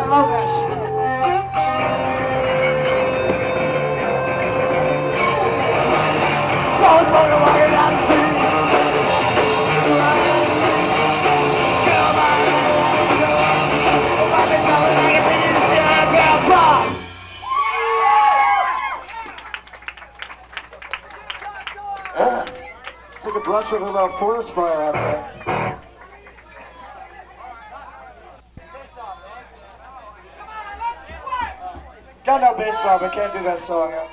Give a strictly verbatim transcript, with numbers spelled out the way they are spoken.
I love this. So fucking walking down the street. Took a brush with a little forest fire out there. Got no bass drum, I can't do that song.